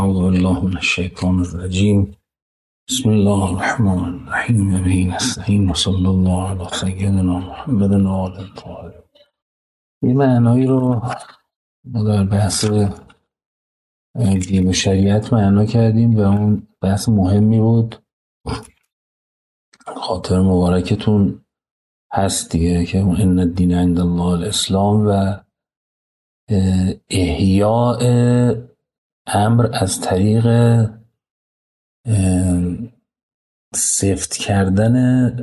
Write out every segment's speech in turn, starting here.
اعوذ بالله من الشیطان الرجیم. بسم الله الرحمن الرحیم. به نستعین و صلی الله علی سیدنا محمد و آله الطاهرین. یه معنایی رو ما در بحث دین و شریعت معنا کردیم و اون بحث مهمی بود. خاطر مبارکتون هست دیگه که ان الدین عند الله الاسلام و احیاء امر از طریق سفت کردن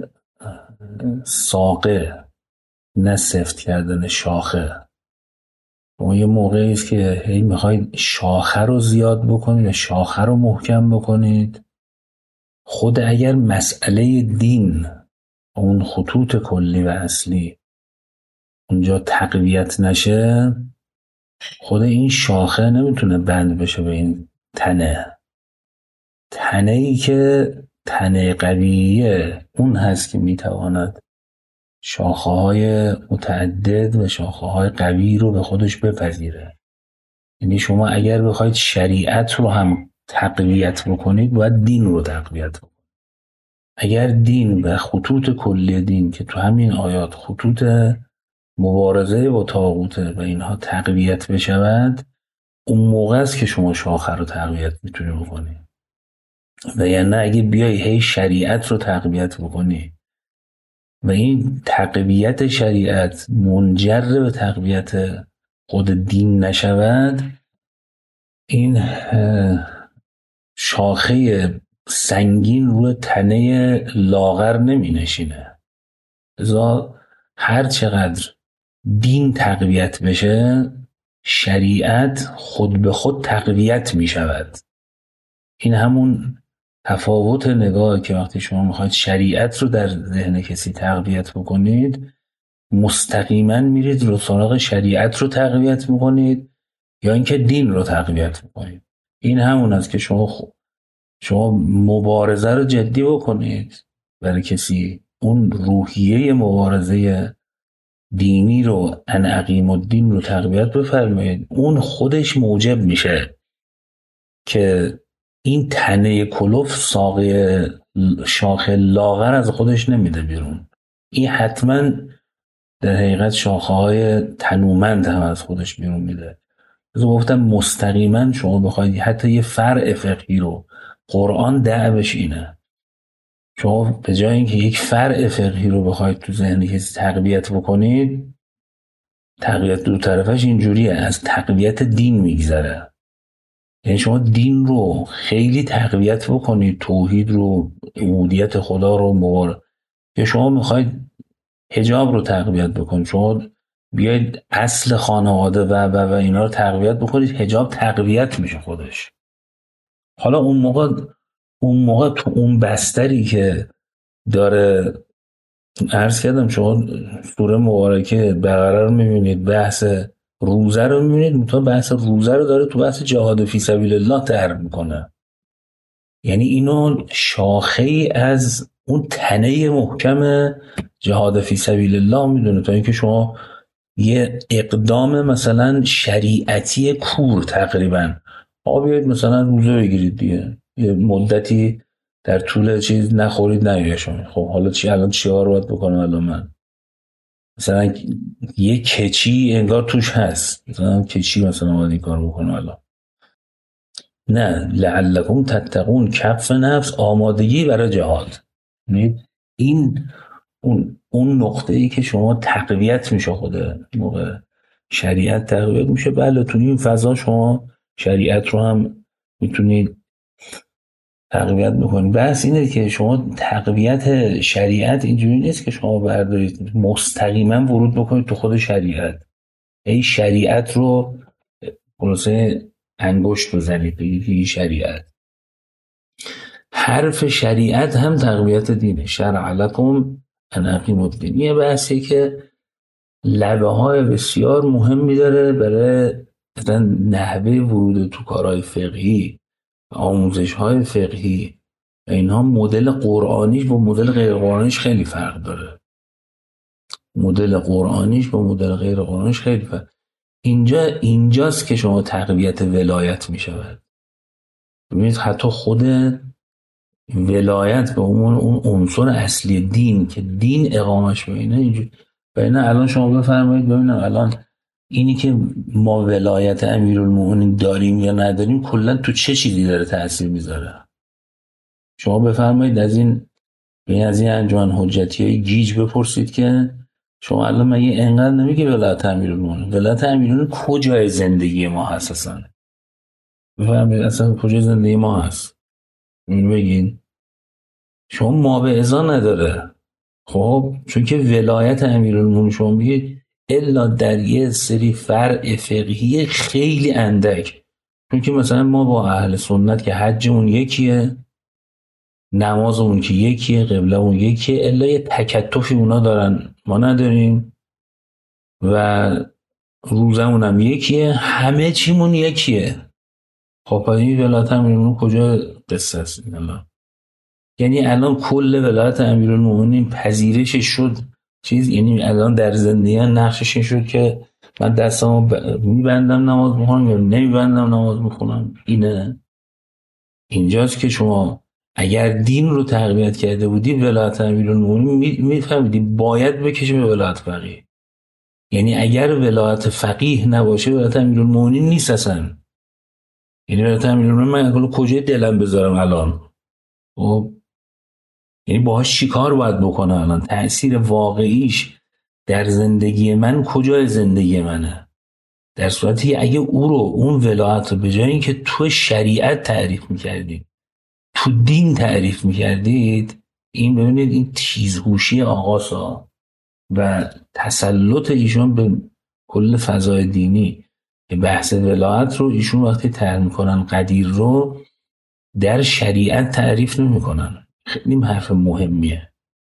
ساقه، نه سفت کردن شاخه. اون یه موقعی است که هی میخواید شاخه رو زیاد بکنید و شاخه رو محکم بکنید. خود اگر مسئله دین، اون خطوط کلی و اصلی اونجا تقویت نشه، خود این شاخه نمیتونه بند بشه به این تنه. تنه ای که تنه قویه اون هست که میتواند شاخه های متعدد و شاخه های قوی رو به خودش بپذیره. یعنی شما اگر بخواید شریعت رو هم تقویت بکنید باید دین رو تقویت بکنید. اگر دین و خطوط کلی دین که تو همین آیات خطوط مبارزه با طاغوت و اینها تقویت بشود، اون موقع است که شما شاخه رو تقویت میتونی بکنی. و یعنی اگه بیای هی شریعت رو تقویت بکنی و این تقویت شریعت منجر به تقویت خود دین نشود، این شاخه سنگین روی تنه لاغر نمی نشینه. لذا هر چقدر دین تقویت بشه، شریعت خود به خود تقویت می شود. این همون تفاوت نگاه که وقتی شما میخواید شریعت رو در ذهن کسی تقویت بکنید، مستقیما میرید رو سراغ شریعت رو تقویت میکنید یا اینکه دین رو تقویت میکنید. این همون است که شما مبارزه رو جدی بکنید برای کسی، اون روحیه مبارزه دینی رو، ان اقیم الدین رو تقویت بفرمایید. اون خودش موجب میشه که این تنه کلوف ساقه شاخه لاغر از خودش نمیده بیرون. این حتما در حقیقت شاخه های تنومند هم از خودش بیرون میده. از گفتم مستقیما شما بخواید حتی یه فرع فقهی رو، قرآن دعوش اینه، شما به جای اینکه یک فرع فقهی رو بخواید تو ذهن کسی تقویت بکنید، تقویت دو طرفش اینجوریه، از تقویت دین میگذره. یعنی شما دین رو خیلی تقویت بکنید، توحید رو، عبودیت خدا رو یا شما میخواید حجاب رو تقویت بکنید، شما بیاید اصل خانواده و اینا رو تقویت بکنید، حجاب تقویت میشه خودش. حالا اون موقع تو اون بستری که داره، عرض کردم شما سوره مبارکه بقره رو میبینید، بحث روزه رو میبینید، مثلا بحث روزه رو داره تو بحث جهاد فی سبیل الله طرح میکنه. یعنی اینو شاخه ای از اون تنه محکم جهاد فی سبیل الله میدونه، تا اینکه شما یه اقدام مثلا شریعتی کور تقریبا بیایید مثلا روزه بگیرید دیگه، یه مدتی در طول چیز نخورید نیاشون. خب حالا الان چیکار باید بکنم؟ الان من مثلا یه کچی انگار توش هست، مثلا کچی مثلا باید این کار بکنم الان. نه، لعلکم تتقون، کف نفس، آمادگی برای جهاد. این اون نقطه ای که شما تقویت میشه، خود موقع شریعت تقویت میشه. بله تو این فضا شما شریعت رو هم میتونید تقویت بکنید. بس اینه که شما تقویت شریعت اینجوری نیست که شما بردارید مستقیما ورود بکنید تو خود شریعت، ای شریعت رو خلاصه انگشت بزنید بگید شریعت. حرف شریعت هم تقویت دینه. شرع لکم ان اقیموا الدین. یه بحثی که لبه های بسیار مهمی داره برای مثلا نحوه ورود تو کارهای فقهی، آموزش های فقهی. اینها مدل قرآنیش با مدل غیر قرآنیش خیلی فرق داره. مدل قرآنیش با مدل غیر قرآنیش خیلی فرق. اینجاست که شما تقویت ولایت می شود. ببینید حتی خود ولایت به اون عنصر اصلی دین که دین اقامش بینه اینجوری. بینه الان شما بفرمایید ببینم الان اینی که ما ولایت امیرالمومنین داریم یا نداریم کلا تو چه چیزی داره تأثیر میذاره؟ شما بفرمایید از این انجمن حجتی های گیج بپرسید که شما الان مگه انقدر نمیگه ولایت امیرالمومنین؟ ولایت امیرالمومنین کجای زندگی ما هست اصلا؟ بفرمایید اصلا کجای زندگی ما هست؟ اینو بگین. شما ما به ازا نداره. خب چون که ولایت امیرالمومنین شما میگید الا در یه سری فرع فقهی خیلی اندک. چون که مثلا ما با اهل سنت که حجمون یکیه، نمازمون که یکیه، قبلمون یکیه، الا یه تکتفی اونا دارن ما نداریم و روزمون هم یکیه، همه چیمون یکیه. خب این ولایت امیرالمومنین کجا قصه است الان؟ یعنی الان کل ولایت امیرالمومنین پذیرش شد چیز، یعنی الان در زندگی نقشش این شد که من دستامو میبندم نماز میخونم یا نمیبندم نماز میخونم. اینجاست که شما اگر دین رو تقویت کرده بودی ولایت امیرالمومنین میفهمیدی باید بکشه به ولایت فقیه. یعنی اگر ولایت فقیه نباشه ولایت امیرالمومنین نیست اصلا. یعنی ولایت امیرالمومنین من کجای دلم بذارم الان؟ خب یعنی باهاش چی کار باید بکنه الان؟ تأثیر واقعیش در زندگی من کجای زندگی منه؟ در صورتی اگه اون ولایت رو به جای اینکه تو شریعت تعریف میکردید تو دین تعریف میکردید، این ببینید این تیزهوشی آقاسا و تسلط ایشون به کل فضای دینی که بحث ولایت رو ایشون وقتی تعریف میکنن قدیر رو در شریعت تعریف نمیکنن. خیلی حرف مهمیه.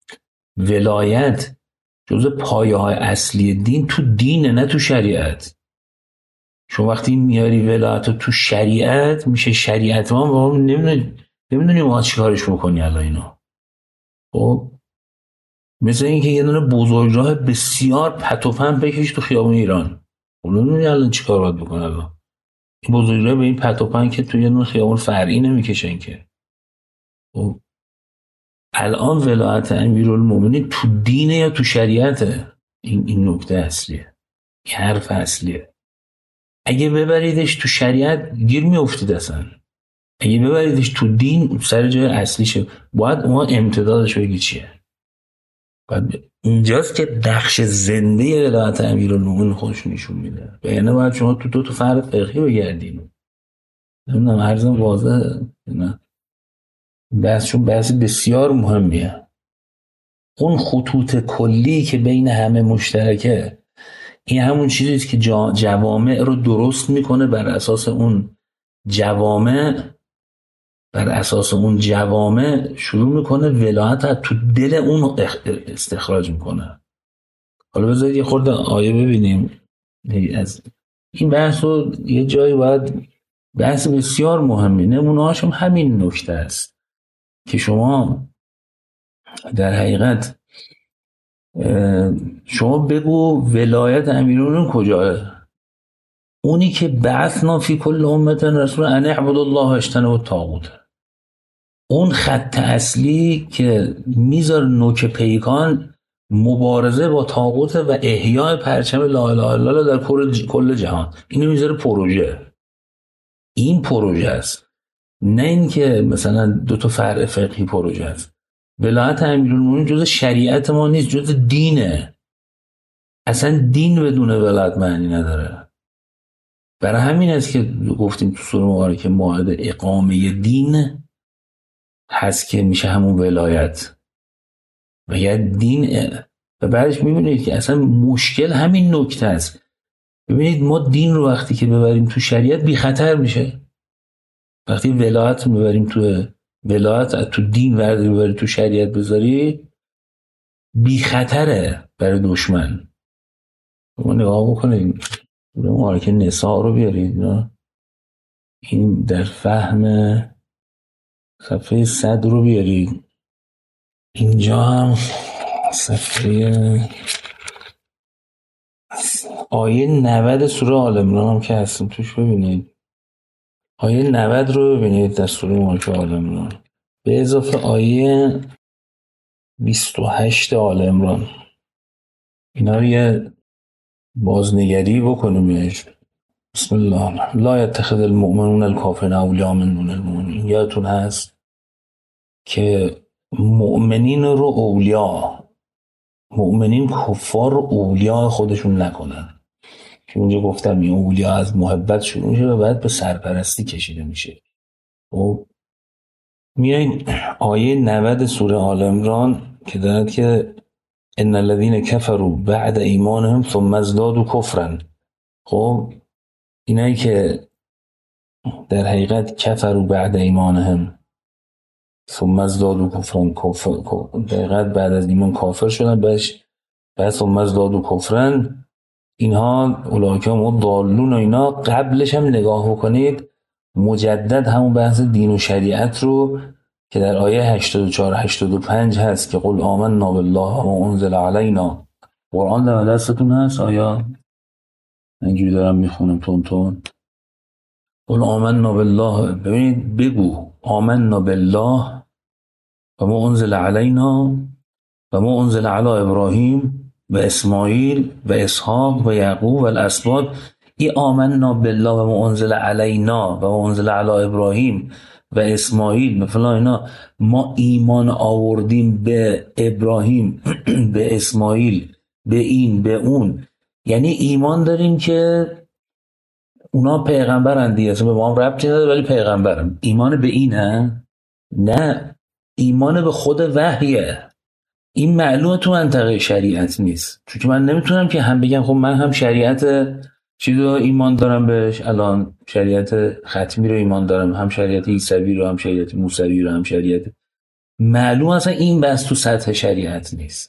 ولایت جزء پایه های اصلی دین تو دینه، نه تو شریعت. شما وقتی میاری ولایت رو تو شریعت میشه شریعت ما نمیدونی ما چی کارش بکنی الان اینو. خب مثل اینکه یه دونه بزرگراه بسیار پت و پن بکش تو خیابون ایران. خب نمیدونی الان چی کار باید بکنه الان این بزرگراه به این پت و پن که توی یه دونه خیابون فرعی نمیکشن که. خب الان ولایت امیرالمومنین تو دینه یا تو شریعته؟ این نکته اصلیه، این حرف اصلیه. اگه ببریدش تو شریعت گیر میافتید اصلا. اگه ببریدش تو دین سر جای اصلیشه. باید ما امتدادش بگی چیه. باید اینجاست که نقش زنده ولایت امیرالمومنین خودش نشون میده. یعنی باید شما تو دو تا فرق فقهی بگردین. نمیدونم عرضم واضحه نه؟ چون بحث بسیار مهمیه. اون خطوط کلی که بین همه مشترکه، این همون چیزیست که جوامع رو درست میکنه. بر اساس اون جوامع شروع میکنه ولایت تو دل اون استخراج میکنه. حالا بذارید یه خورده آیه ببینیم. از این بحث رو یه جایی باید، بحث بسیار مهمی، نمونه‌هاش هم همین نکته است که شما در حقیقت شما بگو ولایت امیرالمومنین کجاه؟ اونی که بعثنا فی کل امت رسول ان اعبدوا الله واجتنبوا الطاغوت. اون خط اصلی که میذاره نوک پیکان مبارزه با طاغوت و احیای پرچم لا اله الا الله در کل جهان. اینو میذاره پروژه. این پروژه است، نه اینکه مثلا دو تا فرع فقهی پروژه است. ولایت امیرالمومنین جز شریعت ما نیست، جز دینه. اصلا دین بدون ولایت معنی نداره. برای همین است که گفتیم تو سوره مبارکه موعد اقامه دین هست که میشه همون ولایت و یا دین. و بعدش میبینید که اصلا مشکل همین نکته است. ببینید ما دین رو وقتی که ببریم تو شریعت بی خطر میشه. وقتی ولایت ببریم تو دین ببری تو شریعت بذاری بی خطره برای دشمن. ما نگاه بکنید مبارکه نساء رو بیارید نه؟ این در فهم صفحه 100 رو بیارید. اینجا هم صفحه آیه 90 سوره آل عمران هم که هستیم توش ببینید. آیه 90 رو ببینید در سوره ملک آل عمران به اضافه آیه 28 آل عمران، اینا رو یه بازنگری بکنیم بهش. بسم الله لا یتخذ المؤمنون الکافرین اولیاء من دون المؤمنین. یادتون هست که مؤمنین رو اولیا، مؤمنین کفار رو اولیا خودشون نکنن، که اونجا گفتم این اولیا از محبت شروع میشه و بعد به سرپرستی کشیده میشه. خب میایین آیه 90 سوره آل عمران که دارد که ان الذين كفروا بعد ایمانهم ثم ازدادوا کفرا. خب اینایی که در حقیقت کفروا بعد ایمانهم ثم ازدادوا کفرا، در حقیقت بعد از ایمان کافر شدن، بعد ثم ازدادوا کفرا، اینها اولئک هم الضالون. و اینا قبلش هم نگاه بکنید مجدد همون بحث دین و شریعت رو که در آیه 84 85 هست که قل آمنا بالله و انزل علینا. قرآن در دستتون هست؟ آیا اینجوری دارم میخونم تون تون؟ قل آمنا بالله، ببینید بگو آمنا بالله و ما انزل علینا و ما انزل علی ابراهیم و اسماعیل و اسحاق و یعقوب و الاسباط. ای آمنا بالله و ما انزل علینا و ما انزل علی ابراهیم و اسماعیل و فلان، اینا ما ایمان آوردیم به ابراهیم به اسماعیل به این به اون، یعنی ایمان داریم که اونا پیغمبرن دیگه، اصلا به ما هم ربطی نداره ولی پیغمبرن. ایمان به اینه؟ نه، ایمان به خود وحیه. این معلومه تو منطقه شریعت نیست، چون که من نمیتونم که هم بگم خب من هم شریعت چیز رو ایمان دارم بهش، الان شریعت ختمی رو ایمان دارم، هم شریعت عیسوی رو، هم شریعت موسوی رو، هم شریعت. معلوم اصلا این بس تو سطح شریعت نیست.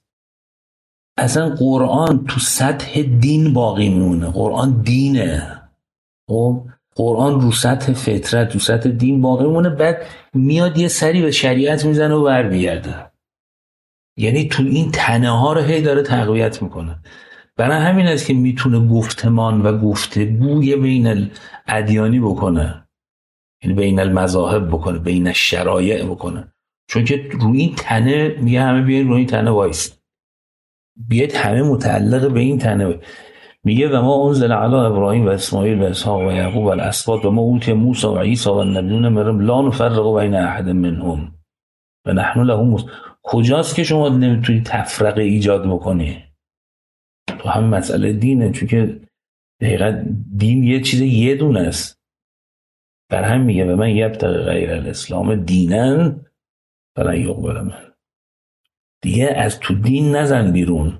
اصلا قرآن تو سطح دین باقی مونه. قرآن دینه. خب قرآن رو سطح فطرت، رو سطح دین باقی مونه، بعد میاد یه سری به شریعت میزنه و برمیگرده. یعنی تو این تنه ها رو هی داره تقویت میکنه. برای همین است که میتونه گفتمان و گفتگوی بین الادیانی بکنه، یعنی بین المذاهب بکنه، بین الشرایع بکنه، چون که روی این تنه میگه همه بیاین روی این تنه وایس، بیاید همه متعلق به این تنه. میگه و ما انزل علی ابراهیم و اسماعیل و اسحاق و یعقوب و الاسباط و ما اوتی موسی و عیسی و النبیون من لا نفرق بین احد منهم و نحن له کجاست که شما نمیتونی تفرقه ایجاد بکنی؟ تو هم مسئله دینه، چون که دقیقا دین یه چیز یه دونه است. بر هم میگه به من یبتغی غیر الاسلام دینن فلن یقبل من. دیگه از تو دین نزن بیرون.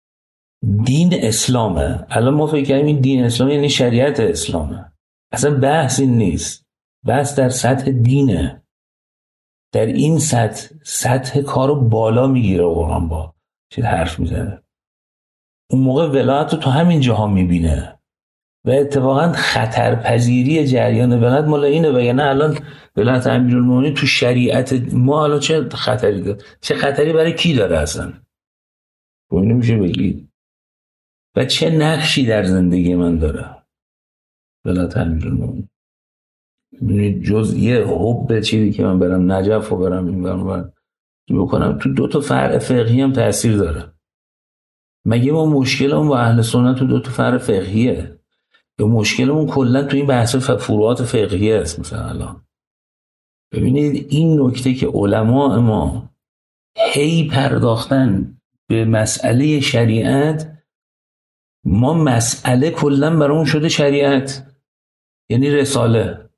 دین اسلامه. الان ما فکر کنیم این دین اسلام یعنی شریعت اسلامه. اصلا بحث این نیست. بحث در سطح دینه. در این سطح کارو بالا میگیره قرآن، با چیز حرف میزنه. اون موقع ولایت رو تو همین جاها میبینه و اتفاقا خطرپذیری جریان ولایت مال اینه. و یعنی الان ولایت امیرالمومنین تو شریعت ما الان چه خطری داره؟ چه خطری برای کی داره اصلا؟ اینو میشه بگید. و چه نقشی در زندگی من داره ولایت امیرالمومنین؟ می‌بینید جز یه حب چیزی که من برم نجف و برم این برم بکنم، تو دو تا فرع فقهی هم تاثیر داره. مگه ما مشکلمون با اهل سنت تو دو تا فرع فقهیه؟ یا مشکلمون کلا تو این بحث فروعات فقهی است؟ مثلا الان ببینید این نکته که علما ما هی پرداختن به مسئله شریعت، ما مسئله کلا برامون شده شریعت، یعنی رساله.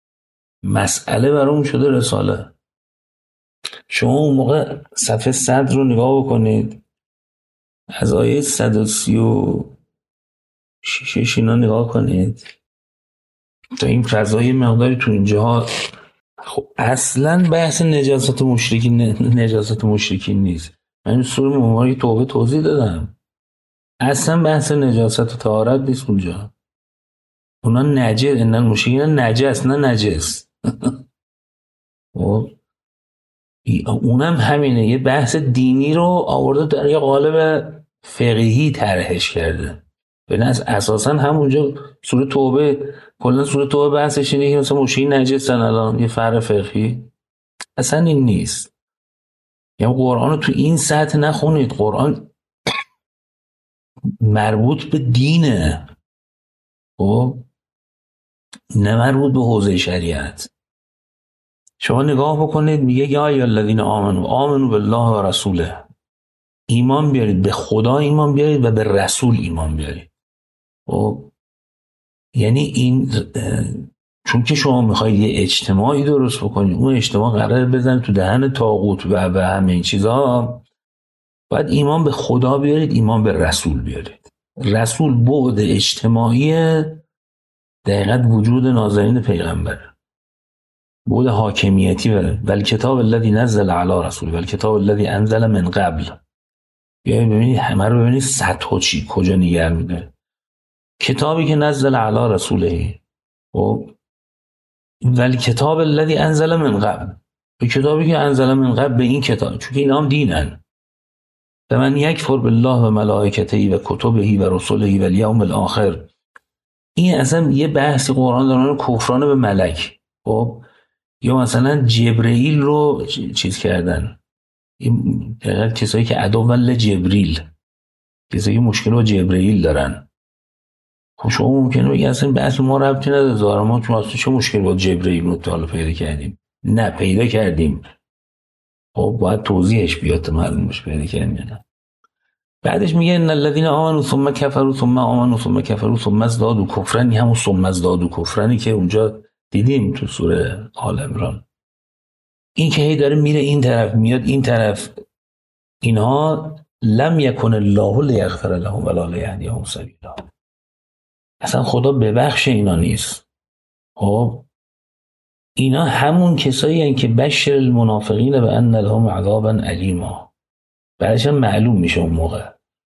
مسئله برامون شده رساله. شما اون موقع صفحه 100 رو نگاه بکنید، از آیه 136 اینا نگاه کنید تا این فضای مقداری تو اینجا. خب اصلا بحث نجاست مشرکین نیست. من سوره مبارکه توبه توضیح دادم. اصلا بحث نجاست و طهارت نیست اونجا. اونا نجس، ان المشرکین نجس، نه نجس. اونم همینه، یه بحث دینی رو آورده در یه قالب فقهی طرحش کرده. ببین از اساسا همونجا سوره توبه، کلا سوره توبه بحثش اینه که مثلا مشکین نجسن، الان یه فرق فقهی اصلا این نیست. یعنی قرآن رو تو این سطح نخونید. قرآن مربوط به دینه، خب نه مربوط به حوزه شریعت. شما نگاه بکنید میگه یا ای الذین آمنو بالله و رسوله، ایمان بیارید به خدا، ایمان بیارید و به رسول ایمان بیارید. خب یعنی این چون که شما میخواید یه اجتماعی درست بکنید، اون اجتماع قرار بزنید تو دهن طاغوت و همه این چیزها، باید ایمان به خدا بیارید، ایمان به رسول بیارید. رسول بعد اجتماعی دقیقاً وجود نازنین پیغمبر، بعد حاکمیتی بره. ولی کتاب الذی نزل علی رسول ولی کتاب الذی انزل من قبل. بیایید ببینید همه رو ببینید سطح چی کجا نگه میده. کتابی که نزل علی رسوله، خب ولی کتاب الذی انزل من قبل، به کتابی که انزل من قبل، به این کتاب، چون اینا هم دینن. به من یکفر بالله و ملائکته و کتبه و رسله و الیوم الاخر. این اصلا یه بحثی قرآن دارن کفران به ملک. خب یا مثلا جبرئیل رو چیز کردن، این کسایی که عدو ول جبریل، کسایی که مشکل با جبرئیل دارن. خب شما ممکنه بگی اصلا بحث ما ربطی نداره، زارا ما چه مشکل با جبرئیل رو حالا پیدا کردیم؟ نه پیدا کردیم. خب باید توضیحش بیاد معلوم بشه پیدا کردیم یا نه. بعدش میگه ان الذين آمنوا ثم كفروا ثم آمنوا ثم كفروا ثم ازدادوا كفرا، همون ثم ازدادوا کفرانی که اونجا دیدیم تو سوره آل عمران. این که هی داره میره این طرف میاد این طرف، اینها لم یکن الله لیغفر لهم ولا لیهدیهم سبیلا. اصلا خدا ببخش اینا نیست. خب اینا همون کسایی هستند که بشر المنافقین بان لهم عذابا الیما. بعدش هم معلوم میشه اون موقع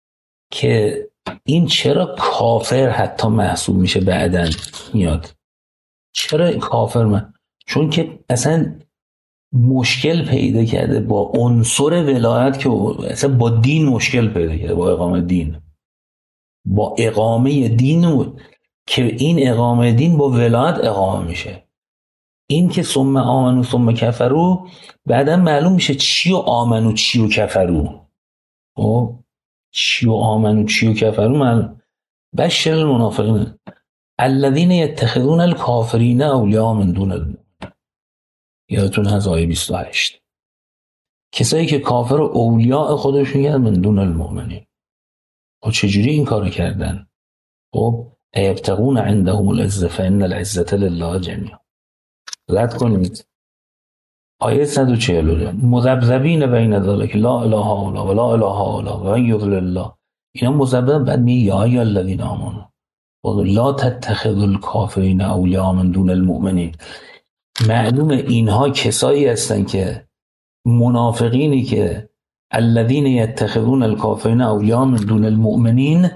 که این چرا کافر حتی محسوب میشه، بعدن میاد چرا کافر چون که اصلا مشکل پیدا کرده با عنصر ولایت، که اصلا با دین مشکل پیدا کرده، با اقامه دین، با اقامه دین، که این اقامه دین با ولایت اقامه میشه. این که ثم آمنو ثم کفرو، بعدا معلوم میشه چی و آمنو چی و کفرو. خب چی و آمنو چی و کفرو معلوم. بشر المنافقین الذين يتخذون الكافرين اولیاء من دون المؤمنین. یادتون هست آیه 28. کسایی که کافر و اولیاء خودشون میگن من دون المؤمنین. خب چجوری این کارو کردن؟ خب ایبتغون عندهم العزة فإن العزة لله جمیعا. رد کنید آیه 140 مذبذبین بین ذلک لا اله الا و لا اله الا و من یضلل الله. اینا مذبذب، بعد میگه یا ای الذین آمنوا لا تتخذوا الکافرین اولیاء من دون المؤمنین. معلومه اینها کسایی هستن که منافقینی که الذین یتخذون الکافرین اولیاء من دون المؤمنین،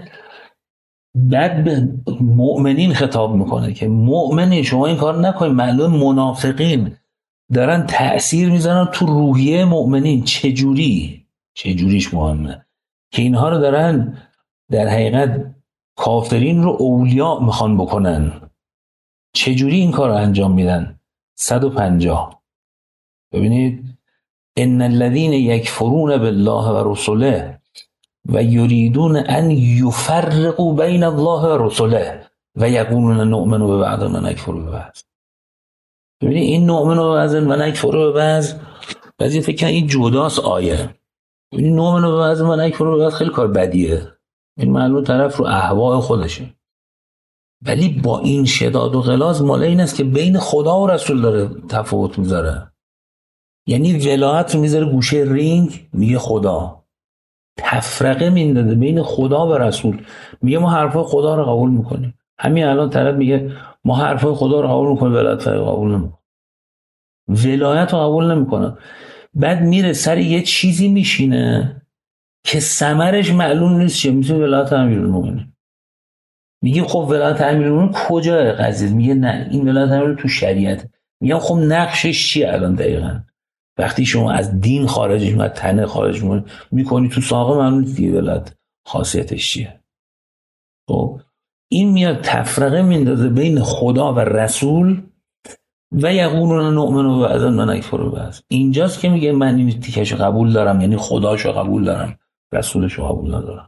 بعد به مؤمنین خطاب میکنه که مؤمنین شما این کار نکنید. معلوم منافقین دارن تأثیر میزنن تو روحیه مؤمنین. چجوریش مهمه که اینها رو دارن در حقیقت کافرین رو اولیاء میخوان بکنن. چجوری این کار رو انجام میدن؟ 150 ببینید ان الذين يكفرون بالله و رسله و یریدون ان یفرقوا بین الله و رسله و یقولون نؤمن ببعض و نکفر ببعض. ببینید این نؤمن ببعض و نکفر ببعض، بعضی فکر کنن این جداست آیه. ببینید نؤمن ببعض و نکفر ببعض خیلی کار بدیه، این معلوم طرف رو اهواء خودشه. ولی با این شداد و غلاظ مال این است که بین خدا و رسول داره تفاوت میذاره. یعنی ولایت رو میذاره گوشه رینگ، میگه خدا، تفرقه میندازه بین خدا و رسول، میگه ما حرفای خدا رو قبول میکنیم. همین الان طرف میگه ما حرفای خدا رو قبول میکنیم، ولایت رو قبول نمیکنه، ولایت رو قبول نمیکنه. بعد میره سر یه چیزی میشینه که ثمرش معلوم نیست چیه، میشه ولایت امیرالمومنین. میگه خب ولایت امیرالمومنین کجای قضیه؟ میگه نه این ولایت امیرالمومنین تو شریعت. میگم خب نقشش چیه الان دقیقاً؟ وقتی شما از دین خارج میشی، از تنه خارج میکنی تو ساقه، معلوم نیست دیگه ولایت خاصیتش چیه. خب این میاد تفرقه میندازه بین خدا و رسول و یقولون نؤمن ببعض و نکفر ببعض. اینجاست که میگه من این تیکشو قبول دارم، یعنی خداشو قبول دارم، رسولشو قبول ندارم،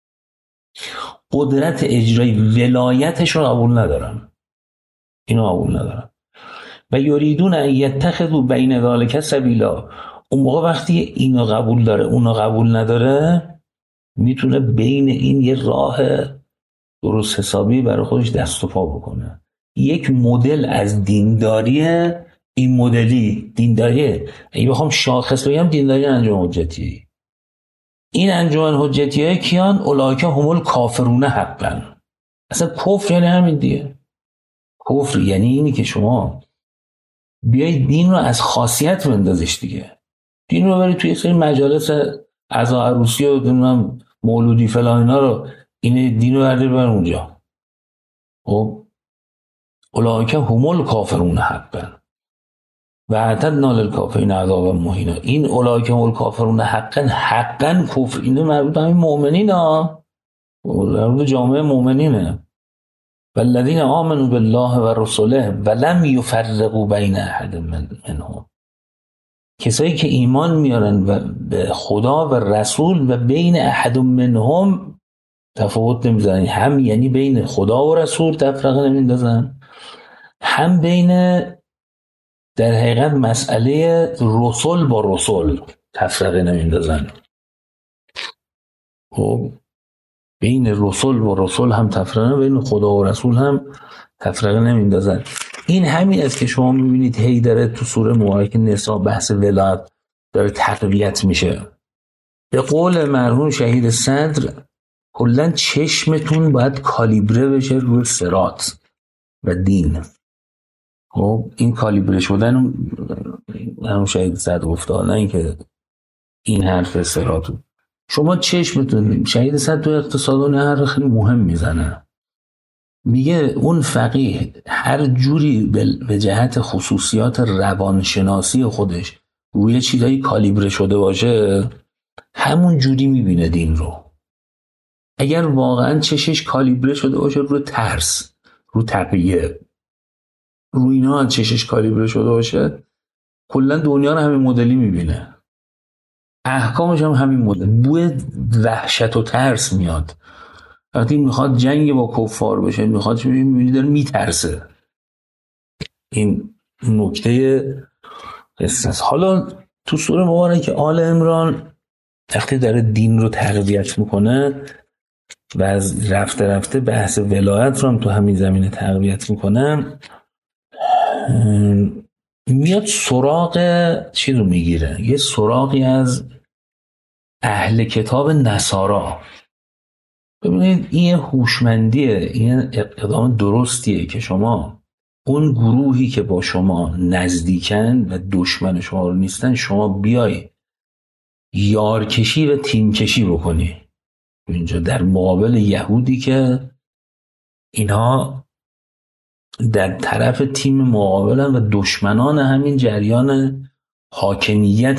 قدرت اجرایی ولایتشو قبول ندارم، اینو قبول ندارم. و یریدون ان یتخذوا بین ذلک سبیلا. اون موقع وقتی اینو قبول داره اونو قبول نداره، میتونه بین این یه راه درست حسابی برای خودش دست و پا بکنه. یک مدل از دینداریه. این مدلی دینداریه، اگه بخوام شاخص بگم، دینداری انجمن حجتیه. این انجمن حجتیه کیان؟ اولئک هم الکافرون حقا. اصلا کفر یعنی همین دیگه. کفر یعنی اینی که شما بیای دین رو از خاصیت بندازش دیگه. دین رو بری توی سری مجالس عزا عروسی و نمیدونم مولودی فلان اینا رو، این دین رو برداری بر اونجا. خب اولئک هم الکافرون حقا و اعتدنا للکافرین عذابا مهینا. این اولئک هم الکافرون حقا کفر اینه مربوط به همین مؤمنین ها، مربوط به جامعه مؤمنینه. والذین آمنوا بالله و رسوله ولم یفرقوا بین احد منهم. کسایی که ایمان میارن به خدا و رسول و بین احد منهم تفاوت نمیذارن، هم یعنی بین خدا و رسول تفرقه نمیندازن، هم بین در حقیقت مسئله رسول با رسول تفرقه نمیندازن. خب بین رسول و رسول هم تفرقه، بین خدا و رسول هم تفرقه نمیندازن. این همین است که شما میبینید هی داره تو سوره مبارکه نساء بحث ولایت داره تقویت میشه. به قول مرحوم شهید صدر، کلا چشمتون باید کالیبره بشه روی صراط و دین. خب این کالیبره شدن مرحوم شهید صدر گفته، نه اینکه این حرف صراط. شما چشمتون، شهید صدر تو اقتصاد و حرف خیلی مهم میزنه، میگه اون فقیه هر جوری به جهت خصوصیات روانشناسی خودش روی چیزایی کالیبره شده باشه، همون جوری میبینه دین رو. اگر واقعا چشش کالیبره شده باشه رو ترس، رو تقیه، رو اینا چشش کالیبره شده باشه، کلا دنیا رو همین مدلی میبینه، احکامش هم همین مدل. بوی وحشت و ترس میاد وقتی میخواد جنگ با کفار بشه، میخواد چه میبینی داره میترسه. این نکته قصه. حالا تو سوره مبارکه آل عمران وقتی داره دین رو تقویت میکنه و از رفته رفته بحث ولایت رو هم تو همین زمینه تقویت میکنه، میاد سراغ چی رو میگیره؟ یه سراغی از اهل کتاب نصارا. ببینید این هوشمندیه، این اقدام درستیه که شما اون گروهی که با شما نزدیکن و دشمن شما رو نیستن، شما بیای یارکشی و تیمکشی بکنی اینجا در مقابل یهودی که اینها در طرف تیم مقابلن و دشمنان همین جریان حاکمیت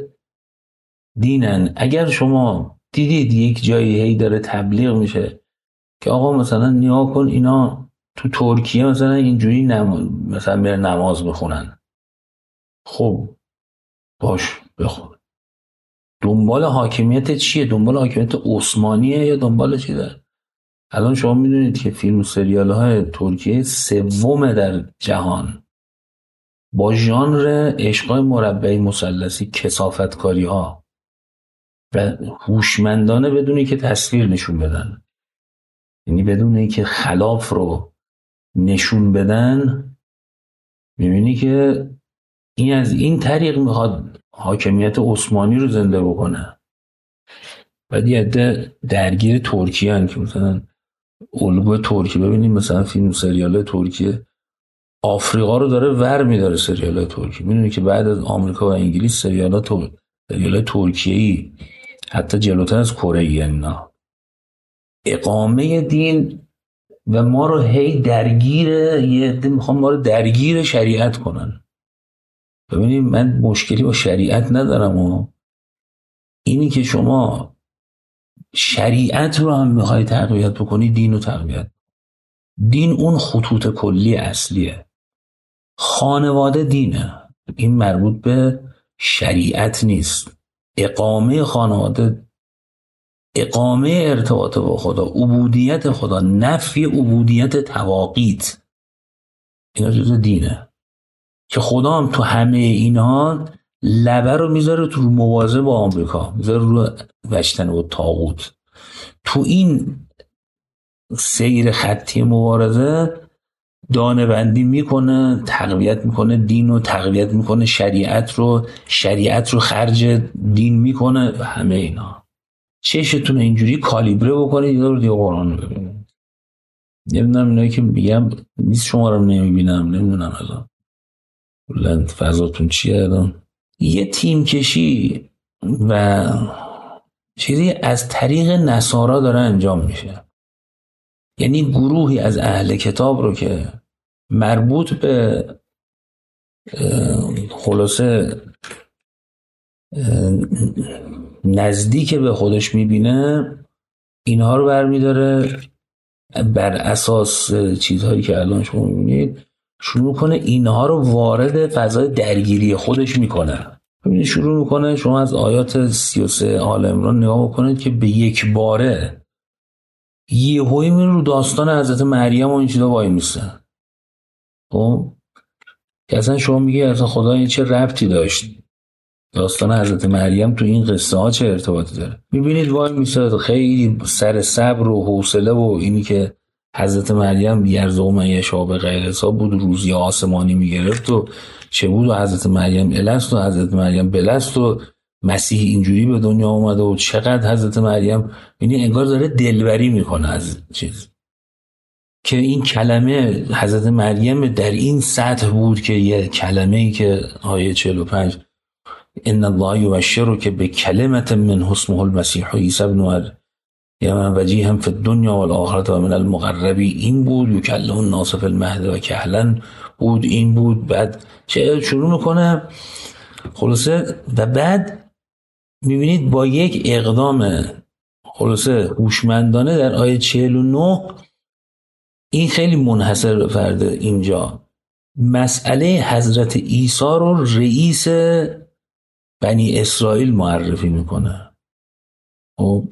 دینن. اگر شما دیدید یک جایی هی داره تبلیغ میشه که آقا مثلا نیا کن اینا تو ترکیه مثلا اینجوری مثلا میره نماز بخونن، خب باش بخون. دنبال حاکمیت چیه؟ دنبال حاکمیت عثمانیه یا دنبال چی داره؟ الان شما میدونید که فیلم و سریال های ترکیه سوم در جهان با ژانر عشقای مربع مثلثی، کثافتکاری ها و هوشمندانه بدونی که تصویر نشون بدن، یعنی بدون اینکه خلاف رو نشون بدن، میبینی که این از این طریق میخواد حاکمیت عثمانی رو زنده بکنه. بعد یه عده درگیر ترکیه هن که مثلا الگوی ترکیه، ببینیم مثلا فیلم و سریال ترکیه آفریقا رو داره ور میداره. سریال ترکیه میدونی که بعد از آمریکا و انگلیس سریال ترکیه‌ای حتی جلوتر از کره یعنی نه اقامه دین و ما رو هی درگیر، یه عده میخوام ما رو درگیر شریعت کنن. ببینید من مشکلی با شریعت ندارم، اینی که شما شریعت رو هم میخوای تقویت بکنی، دین رو تقویت. دین اون خطوط کلی اصلیه. خانواده دینه، این مربوط به شریعت نیست. اقامه خانواده، اقامه ارتباط با خدا، عبودیت خدا، نفی عبودیت تواقیت، اینا جزء دینه. که خدا هم تو همه اینها لبه رو میذاره تو مواظبه با آمریکا، میذاره رو وشتن و طاغوت. تو این سیر خطی مبارزه دانه بندی میکنه، تقویت میکنه دین رو، تقویت میکنه شریعت رو خرج دین میکنه و همه اینا. چشتون اینجوری کالیبره بکنید یه دیگه قرآن رو ببینید. نمیدونم اینایی که میگم نیست شما رو نمیبینم، نمیدونم الان بلند فضاتون چیه الان. یه تیم کشی و چیزی از طریق نصارا داره انجام میشه. یعنی گروهی از اهل کتاب رو که مربوط به خلاصه نزدیک به خودش میبینه، اینها رو برمیداره بر اساس چیزهایی که الان شما میبینید شروع کنه اینها رو وارد فضای درگیری خودش میکنه. ببینید شروع میکنه، شما از آیات 33 آل عمران نگاه بکنید که به یک باره یهویی میره رو داستان حضرت مریم و این چیزا وای میسه. خب که اصلا شما میگه اصلا خدا این چه ربطی داشت، داستان حضرت مریم تو این قصه ها چه ارتباطی داره؟ میبینید وای میسه خیلی سر صبر و حوصله و اینی که حضرت مریم یرزو من یشاء به غیر حساب بود، روزی آسمانی میگرفت و چه بود، و حضرت مریم الست و حضرت مریم بلست و مسیح اینجوری به دنیا اومده و چقدر حضرت مریم، یعنی انگار داره دلبری میکنه از چیز که این کلمه حضرت مریم در این سطح بود که یه کلمه ای که آیه 45 ان الله یبشرک بکلمة منه اسمه المسیح عیسی ابن مریم وجیها فی الدنیا والآخرة و من المقربین، این بود. یکلم الناس فی المهد و کهلا بود، این بود. بعد چه شروع میکنه خلاصه، و بعد میبینید با یک اقدام خلاصه هوشمندانه در آیه 49 این خیلی منحصر به فرده اینجا مسئله حضرت عیسی رو رئیس بنی اسرائیل معرفی میکنه. خب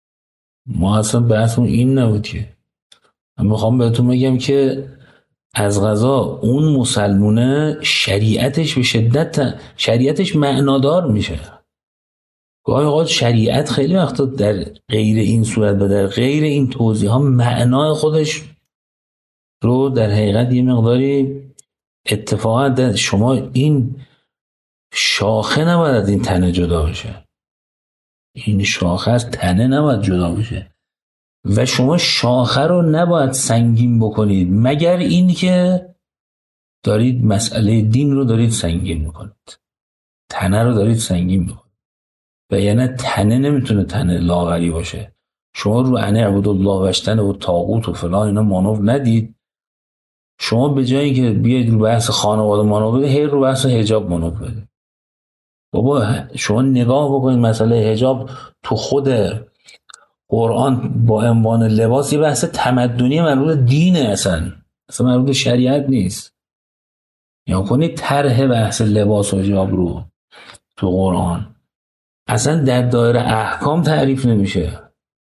ما اصلا بحثمون این نبود که من میخوام بهتون بگم که از قضا اون مسلمونه شریعتش به شدت شریعتش معنادار میشه. گاهی اوقات شریعت خیلی وقتا در غیر این صورت و در غیر این توضیح ها معنای خودش رو در حقیقت یه مقداری اتفاقا شما این شاخه نباید از این تنه جدا بشه، این شاخه از تنه نباید جدا بشه و شما شاخه رو نباید سنگین بکنید مگر این که دارید مسئله دین رو دارید سنگین میکنید، تنه رو دارید سنگین میکنید. و یعنی تنه نمیتونه تنه لاغری باشه. شما رو انه عبود الله وشتن و طاغوت و فلان اینا مانور ندید. شما به جایی که بیاید رو بحث خانواده مانور بدید، هی رو بحث حجاب مانور بدید. بابا شما نگاه بکنید مسئله حجاب تو خود قرآن با عنوان لباس یه بحث تمدنی مربوط دینه، اصلا مربوط شریعت نیست. یا کنید طرح بحث لباس و حجاب رو تو قرآن اصلا در دایره احکام تعریف نمیشه.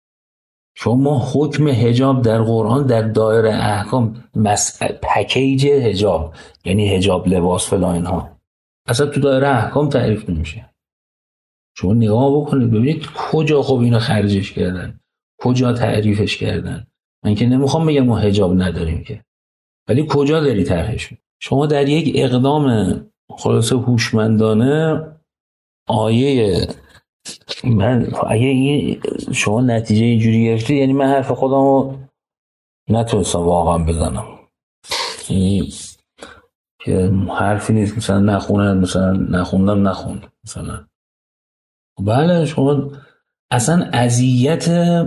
شما حکم حجاب در قرآن در دایره احکام پکیج حجاب یعنی حجاب لباس فلان اینها اصلا تو دایره احکام تعریف نمیشه. شما نگاه بکنید ببینید کجا خب اینو خرجش کردن، کجا تعریفش کردن. من که نمیخوام بگم ما حجاب نداریم که، ولی کجا داری طرحش. شما در یک اقدام خلاصه هوشمندانه آیه من اگه این شما نتیجه اینجوری گرفتی، یعنی من حرف خودمو نتونستم واقعا بزنم، یعنی که حرفی نیست مثلا نخونم مثلا نخوندم نخوند مثلا. بله شما اصلا اذیت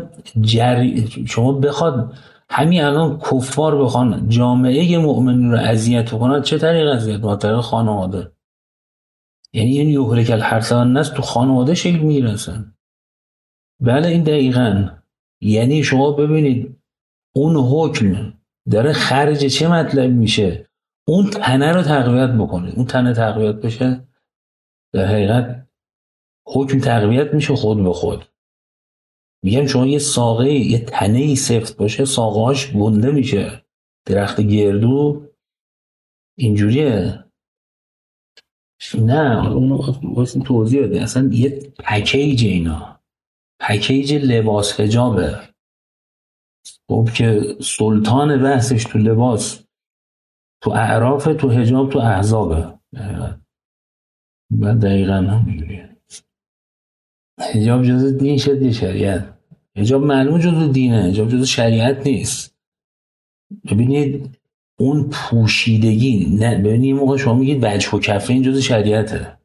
شما بخواد همین الان کفار بخوان جامعه مؤمنین رو اذیت کنن، چه طریق اذیت؟ با طریق خانواده. یعنی این یهلک الحرث والنسل تو خانواده شکل میگیره. بله این دقیقاً. یعنی شما ببینید اون حکم داره خرج چه مطلب میشه، اون تنه رو تقویت بکنه. اون تنه تقویت بشه، در حقیقت حکم تقویت میشه خود به خود. میگم شما یه ساقه، یه تنه ای سفت باشه، ساقهاش گنده میشه. درخت گردو اینجوریه. نه اونو واسه توضیح بده. اصلا یه پکیج، اینا پکیج لباس حجابه. خب که سلطان بحثش تو لباس، تو اعراف، تو حجاب، تو احزابه. و دقیقا همینجوریه. حجاب جز دین شد یه شریعت. حجاب معلوم جز دینه، حجاب جز شریعت نیست. ببینید اون پوشیدگی، نه ببینید یه موقع شما میگید وجه و کفین جز شریعته،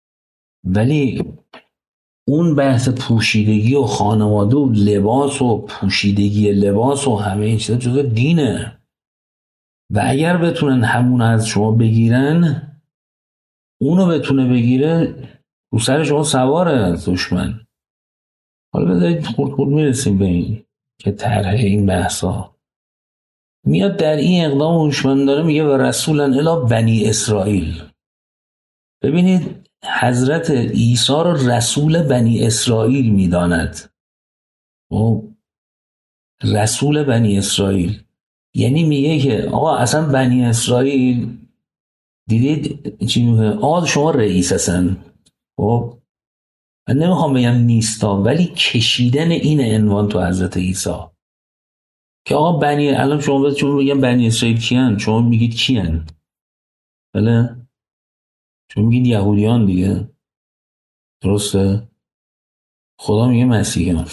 ولی اون بحث پوشیدگی و خانواده و لباس و پوشیدگی لباس و همه این چیزا جز دینه. و اگر بتونن همون از شما بگیرن، اونو بتونه بگیره، رو سر شما سواره دشمن. حالا بذارید خورد خورد میرسیم به این که طرح این بحثا میاد در این اقدام هوشمند داره، میگه و رسولا الی بنی اسرائیل. ببینید حضرت عیسی رو رسول بنی اسرائیل میداند. و رسول بنی اسرائیل یعنی میگه که آقا اصلا بنی اسرائیل، دیدید چی میگه؟ آقا شما رئیس هستن. خب من نمیخوام بگم نیستا، ولی کشیدن این عنوان تو حضرت عیسی که آقا بنی، الان شما بگم بنی اسرائیل کیان، شما میگید کیان؟ بله شما میگید یهودیان دیگه، درسته؟ خدا میگه مسیحیان.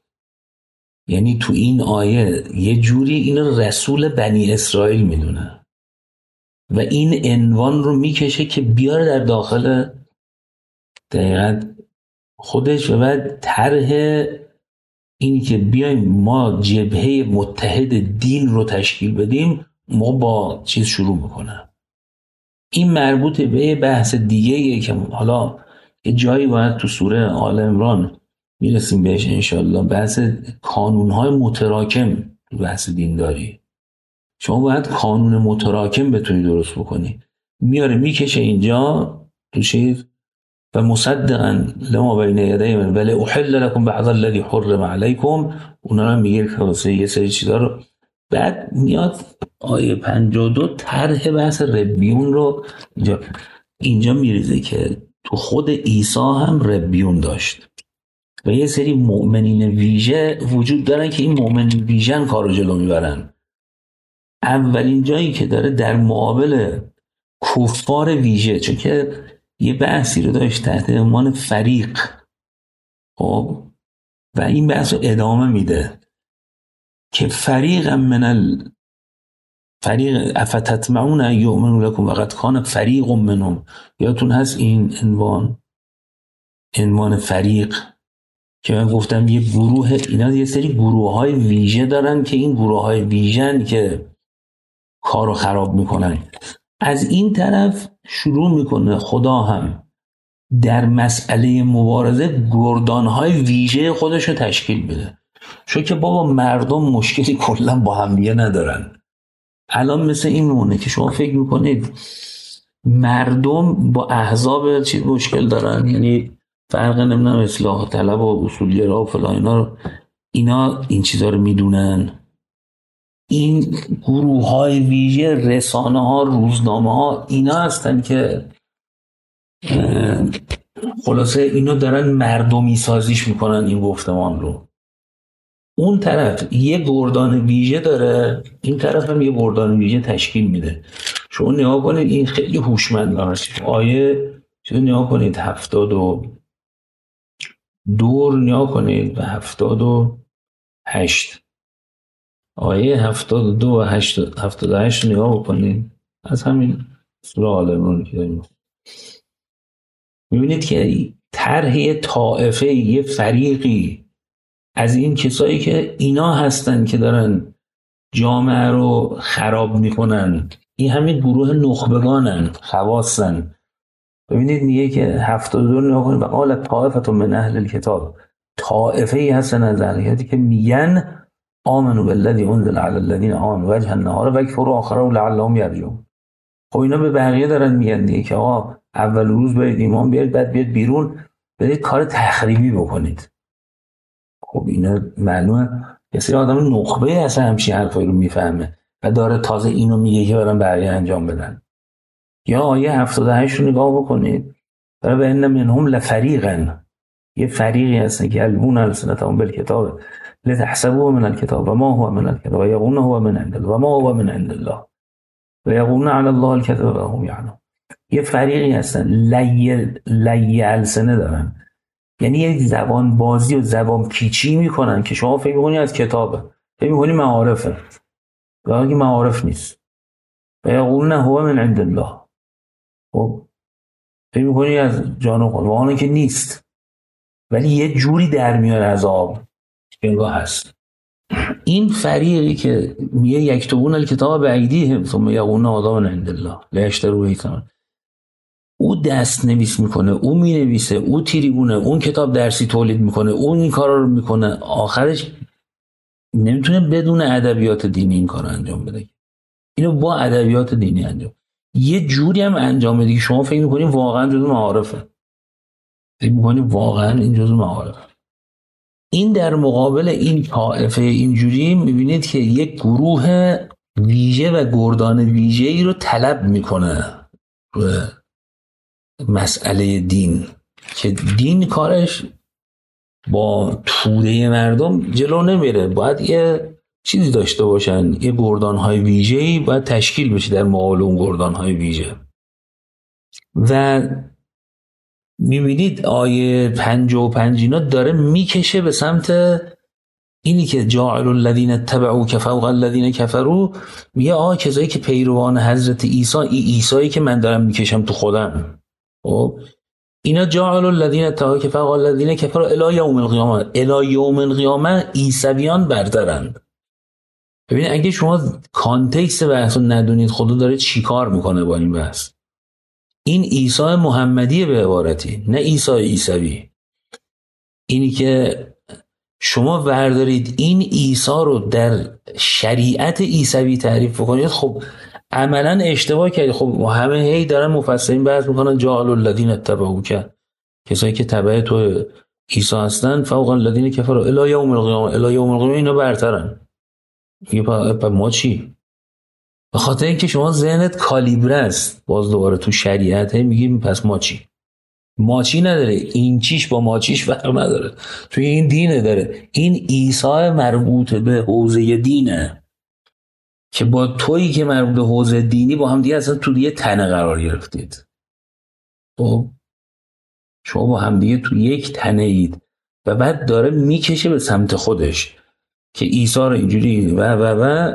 یعنی تو این آیه یه جوری این رسول بنی اسرائیل میدونه و این عنوان رو میکشه که بیاره در داخل دقیقاً خودش. و بعد طرح اینی که بیایم ما جبهه متحد دین رو تشکیل بدیم، ما با چیز شروع میکنه. این مربوط به بحث دیگه که حالا یه جایی باید تو سوره آل عمران میرسیم بهش انشالله، بحث کانونهای متراکم تو بحث دینداری. شما باید کانون متراکم بتونی درست بکنی، میاره میکشه اینجا تو چیز و مصدقا لما بین یدی من بل احل لكم بعض الذي حرم عليكم. اونا رو میگه که یه سری چیزا رو. بعد میاد آیه 52 طرح بحث ربیون رو اینجا میریزه که تو خود عیسی هم ربیون داشت و یه سری مؤمنین ویژه وجود دارن که این مؤمنین ویژن کارو جلو میبرن. اولین جایی که داره در مقابل کفار ویژه، چون که یه بحثی رو داشت تحت عنوان فریق، خب و این بحث رو ادامه میده که فریق فریق افتتمعون ان یؤمنوا لكم وقد کان فریق منهم. یادتون هست این عنوان فریق که من گفتم یه گروه، اینا یه سری گروه های ویژه دارن که این گروه های ویژن که کارو خراب میکنن. از این طرف شروع میکنه خدا هم در مسئله مبارزه گردانهای ویژه خودش رو تشکیل بده، چون که بابا مردم مشکلی کلا با هم دیگه ندارن. الان مثل این مونه که شما فکر میکنید مردم با احزاب چیز مشکل دارن، یعنی فرق نمیدونم اصلاح طلب و اصولگرا و فلان اینا این چیزا رو میدونن. این گروه های ویژه، رسانه ها، روزنامه ها، اینا هستن که خلاصه اینو دارن مردمی سازیش میکنن این گفتمان رو. اون طرف یه گردان ویژه داره، این طرف هم یه گردان ویژه تشکیل میده. شما نگاه کنید این خیلی هوشمندانه آیه، شما نگاه کنید 72 نگاه کنید و 78 آیه 72 و 78 نگاه بکنید از همین سوره آل عمران که داریم. میبینید که طرح طائفه، یه فریقی از این کسایی که اینا هستن که دارن جامعه رو خراب میکنن، این همین گروه نخبگانن، خواصن. ببینید میگه که 72 نگاه کنید و قال طائفه من اهل الکتاب، طائفه ای هستن از اهل که میگن آمنوا بالذی انزل علی الذین آمنوا وجه النهار و یکفروا آخره لعلهم یرجعون. خب اینا به بقیه دارن میگن دیگه که آقا اول روز برید ایمان بیارید، بعد بیاد بیرون برید کار تخریبی بکنید. خب اینا معلومه کسی آدم نخبه اصلا همچین حرفایی رو میفهمه و داره تازه اینو میگه که برن بقیه انجام بدن. یا آیه 78 رو نگاه بکنید، برای به ان منهم لفریقا، یه فریقی هستن که یلوون السنتهم بالکتاب لتحسبوه من الکتاب و ما هو من الکتاب و یقولون هو من عند الله و ما هو من عند الله و یقولون علی الله الکذب و هم یعلمون. یه فریقی هستن لی السنه دارن، یعنی یک زبان بازی و زبان پیچی میکنن که شما فکر میکنی از کتابه، فکر میکنی معارفه، در حالی که معارف نیست. و یقولون هو من عند الله، خب فکر میکنی از جان خود، واقعا که نیست، ولی یه جوری در میاد از آب انگاه هست. این فریقی که میگه یکتبون الکتاب بایدیهم ثم یقولون هذا من عند الله لیشتروا به ثمن، او دست نویس میکنه، او مینویسه، او تریبونه، اون کتاب درسی تولید میکنه، اون این کارا رو میکنه، آخرش نمیتونه بدون ادبیات دینی این کارو انجام بده. اینو با ادبیات دینی انجام، یه جوری هم انجام بده که شما فکر میکنید واقعا جزو معارفه، فکر میکنید واقعا این جزو معارفه. این در مقابل این طائفه اینجوری میبینید که یک گروه ویژه و گردان ویژه ای رو طلب میکنه و مسئله دین، که دین کارش با توده مردم جلو نمیره، باید یه چیزی داشته باشن، یه گردانهای ویژه‌ای باید تشکیل بشه در مقابل اون گردانهای ویژه. و میبینید آیه 55 اینا داره میکشه به سمت اینی که جاعل الذین اتبعوا فوق الذین کفروا، میگه کسایی که پیروان حضرت عیسی، عیسایی که من دارم میکشم تو خودم، خب اینا جاعل الذین اتبعوا فوق الذین کفروا الی یوم القیامه، الی یوم القیامه عیسویان برترند. ببین اگه شما کانتکست بحث رو ندونید خدا داره چی کار میکنه با این بحث. این عیسی محمدی به عبارتی، نه عیسی عیسوی. اینی که شما وردارید این عیسی رو در شریعت عیسوی تعریف کنید، خب عملا اشتباه کردید. خب همه هی دارن مفسرین بحث میکنن جاعل الذین اتبعوا، کسایی که تبع تو عیسی هستن فوق الذین کفروا الی یوم القیامه، الی یوم القیامه اینا برترن. میگه ما چی؟ به خاطر اینکه شما ذهنت کالیبره است، باز دوباره تو شریعت میگیم پس ما چی؟ ما چی نداره، این چیش با ما چیش فرق نداره، توی این دینه داره. این عیسی مربوط به حوزه دینه که با تویی که مربوط به حوزه دینی با هم دیگه اصلا تو یه تنه قرار گرفتید. خب شما با هم دیگه تو یک تنه اید و بعد داره میکشه به سمت خودش که عیسی رو اینجوری و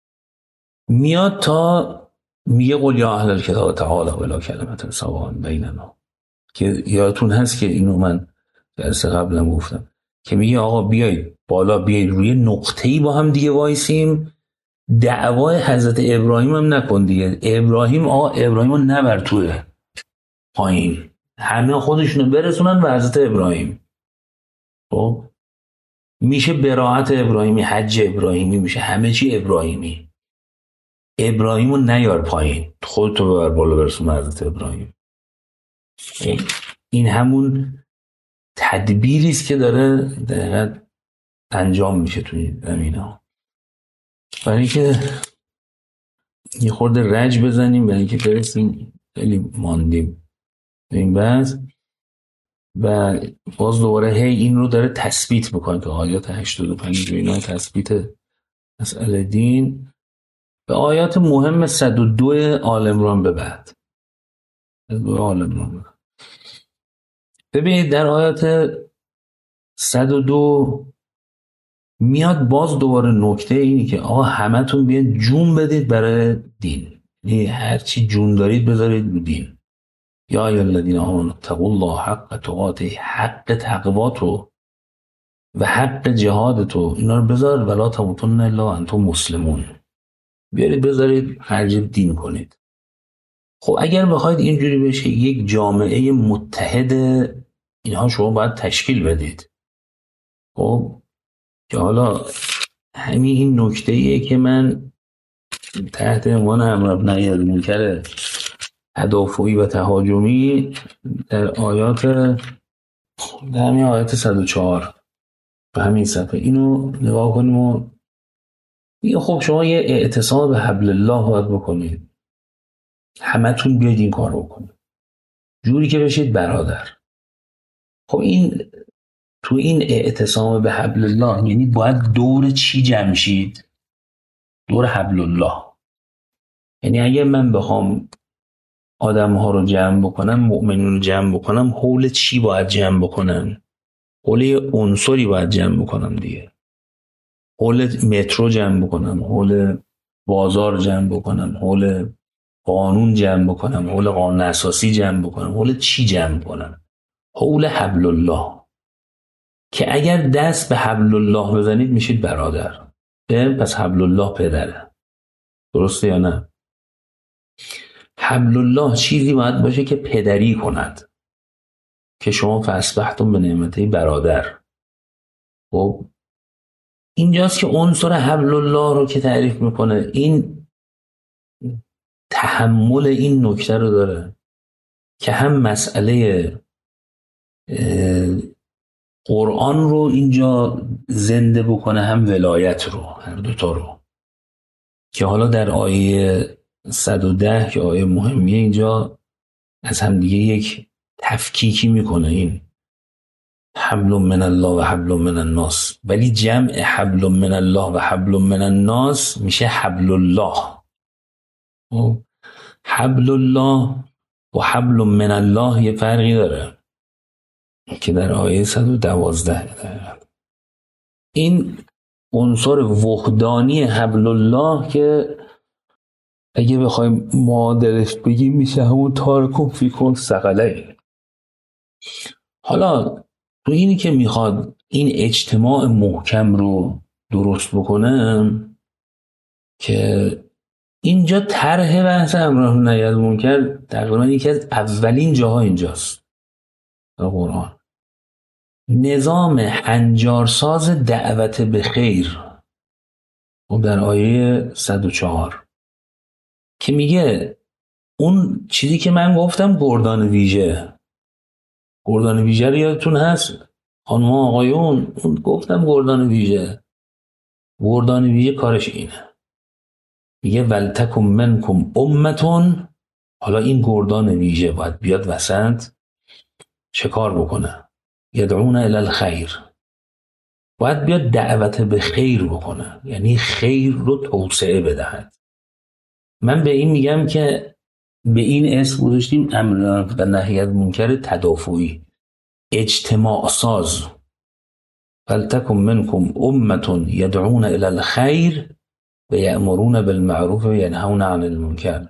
میاد تا میگه قل یا اهل الکتاب تعالوا الی کلمة سواء بیننا، که یادتون هست که اینو من درس قبلم گفتم که میگه آقا بیایید بالا، بیایید روی نقطه‌ای با هم دیگه وایسیم، دعوای حضرت ابراهیم هم نکن دیگه. ابراهیم رو نبر توی پایین، همه خودشونو برسونن به حضرت ابراهیم. خب میشه براعت ابراهیمی، حج ابراهیمی میشه، همه چی ابراهیمی. ابراهیمو نیار پایین، خودتو ببر بالا برسون حضرت ابراهیم. این همون تدبیری است که داره دقیقاً انجام میشه توی این زمینه‌ها. برای اینکه یه خورده رج بزنیم، برای اینکه برسیم، خیلی ماندیم این بحث و باز دوباره هی این رو داره تثبیت میکنه که آیات 85 اینا تثبیت مسئله دین به آیات مهم 102 آل عمران به بعد. ببینید در آیات 102 میاد باز دوباره نکته اینی که همتون بیان جون بدید برای دین، یعنی هر چی جون دارید بذارید رو دین. یا ایها الذین آمنوا اتقوا الله حق تقاته، حق تقواتو و حق جهادتو اینا رو بذار، ولا تموتن الا وانتم مسلمون، بیارید بذارید خرج دین کنید. خب اگر بخواید اینجوری بشه یک جامعه متحد، اینها شما باید تشکیل بدید. خب که حالا همین این نکته‌ایه که من تحت عنوان امر بالمعروف و نهی عن المنکر تدافعی و تهاجمی در همین آیات 104 و همین صفحه اینو نگاه کنیم و میگه خب شما یه اعتصام به حبل الله باید بکنید، همتون بیاید این کار بکنید جوری که بشید برادر. خب این تو این اعتصام به حبل الله یعنی باید دور چی جمع شید؟ دور حبل الله. یعنی اگه من بخوام آدم ها رو جمع بکنم، مؤمنین رو جمع بکنم، حول چی باید جمع بکنم؟ حول یه عنصری باید جمع بکنم دیگه. حول مترو جمع بکنم، حول بازار جمع بکنم، حول قانون جمع بکنم، حول قانون اساسی جمع بکنم، حول چی جمع کنم؟ حول حبل الله. که اگر دست به حبل الله بزنید میشید برادر. پس حبل الله پدره. درسته یا نه؟ حبل الله چیزی باید باشه که پدری کند، که شما فاصبحتم به نعمته برادر. خب اینجاست که عنصر حبل الله رو که تعریف میکنه، این تحمل این نکته رو داره که هم مسئله قرآن رو اینجا زنده بکنه، هم ولایت رو، هر دوتا رو. که حالا در آیه 110 که آیه مهمیه، اینجا از هم دیگه یک تفکیکی میکنه، این حبل من الله و حبل من الناس، ولی جمع حبل من الله و حبل من الناس میشه حبل الله. حبل الله و حبل من الله یه فرقی داره که در آیه 112 داره. این عنصر وحدانی حبل الله که اگه بخوایم معادلش بگیم میشه همون تارکم فیکون ثقلین. حالا تو اینی که میخواد این اجتماع محکم رو درست بکنم، که اینجا طرح بحث امر بالمعروف و نهی عن المنکر تقریبا یکی از اولین جاها اینجاست در قرآن. نظام هنجارساز دعوت به خیر در آیه 104 که میگه اون چیزی که من گفتم گردان ویژه رو یادتون هست خانم آقایون؟ اون گفتم گردان ویژه کارش اینه، میگه ولتکم منکم امتون. حالا این گردان ویژه باید بیاد وسط چه کار بکنه؟ یدعون الی الخیر، باید بیاد دعوت به خیر بکنه، یعنی خیر رو توسعه بدهد. من به این میگم که به این اسم گذاشتیم امر بالمعروف و نهی عن المنکر تدافعی، اجتماع ساز. ولتکن منکم امة یدعون الی الخیر و یأمرون بالمعروف و ینهون عن المنکر.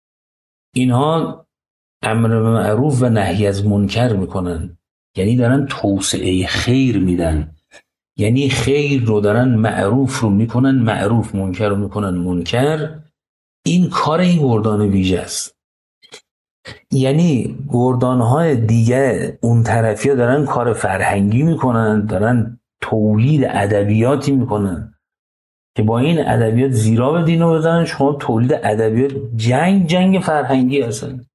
اینها امر بالمعروف و نهی از منکر میکنن، یعنی دارن توسعه خیر میدن، یعنی خیر رو دارن معروف رو میکنن معروف، منکر رو میکنن منکر. این کار این گردان ویژه است. یعنی گردانهای دیگه اون طرفی ها دارن کار فرهنگی میکنن، دارن تولید ادبیاتی میکنن که با این ادبیات زیرا به دین رو بزنن. شما تولید ادبیات جنگ فرهنگی هستن.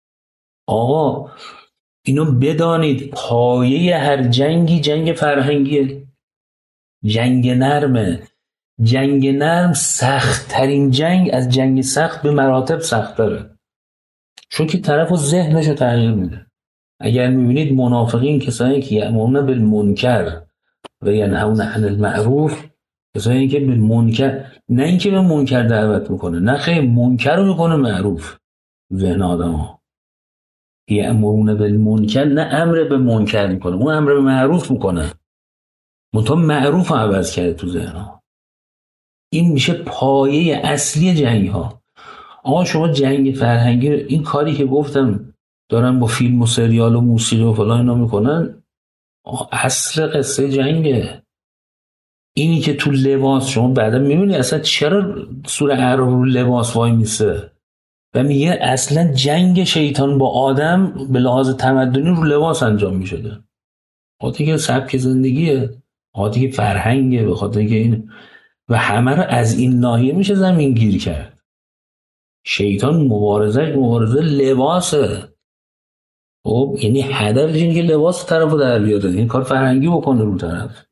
آقا اینو بدانید، پایه هر جنگی جنگ فرهنگیه، جنگ نرمه. جنگ نرم سخت ترین جنگ از جنگ سخت به مراتب سخت داره، چون که طرف و ذهنشو تغییر میده. اگر میبینید منافقین کسانی که یأمرون بالمنکر و ینهون عن المعروف، کسانی که به منکر، نه اینکه به منکر دعوت میکنه، نه خیر، منکر رو میکنه معروف. ذهن آدم ها یأمرون بالمنکر، نه امر به منکر میکنه، اون امر به معروف میکنه، منتها معروف رو عوض کرده تو ذهن ها. این میشه پایه اصلی جنگ ها. آقا شما جنگ فرهنگی، این کاری که گفتم دارن با فیلم و سریال و موسیقی و فلان اینا میکنن، اصل قصه جنگه. اینی که تو لباس شما بعدا میبینی اصلا چرا سوره اعراف رو لباس وای میسه و میگه اصلا جنگ شیطان با آدم به لحاظ تمدنی رو لباس انجام میشده. خاطر که سبک زندگیه. خاطر که فرهنگه، به خاطر که این و همه رو از این ناحیه میشه زمین گیر کرد. شیطان مبارزه لباسه. خب یعنی هدفش اینه که لباس طرف رو در بیاره، این کار فرهنگی بکنه رو طرف.